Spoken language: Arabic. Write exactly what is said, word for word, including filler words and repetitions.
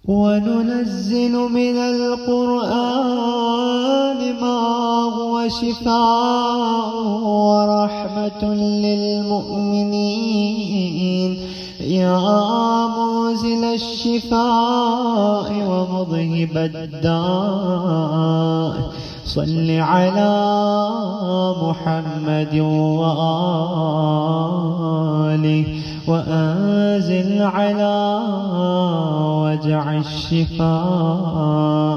وننزل من القرآن ما هو شفاء ورحمة للمؤمنين يا منزل الشفاء ومذهب الداء صل على محمد وآله وأنزل على وجع الشفاء